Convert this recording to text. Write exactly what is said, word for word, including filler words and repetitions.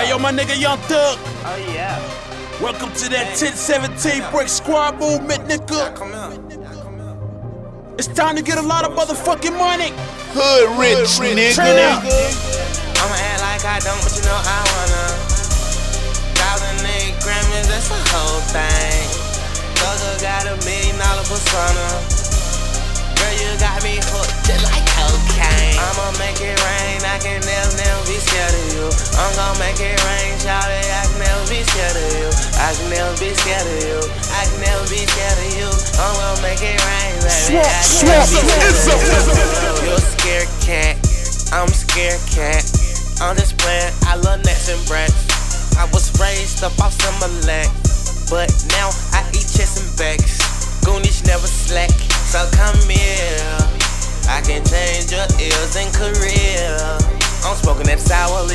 yo, my nigga Young Thug. Oh yeah. Welcome to that ten seventeen Brick Squad movement, nigga. It's time to get a lot of motherfucking money. Hood rich, nigga. Turn out. I'ma act like I don't, but you know I wanna. Thousand eight Grammys, that's the whole thing. Thugger got a million dollar persona. Girl, you got me hooked just like cocaine. I'ma make it rain, I can never, never be scared of you. I'm gon' make it rain, shawty, I can never be scared of you. I can never be scared of you. I can never be scared of you. I'm gon' make it rain, baby. I can never be scared of you. You're a scared cat, I'm a scared cat. I'm just playing, I love nuts and breasts. I was raised up off some Malek, but now I eat chest and backs. Goonies never slack, so come here. I can change your ears and career. I'm smoking that sour.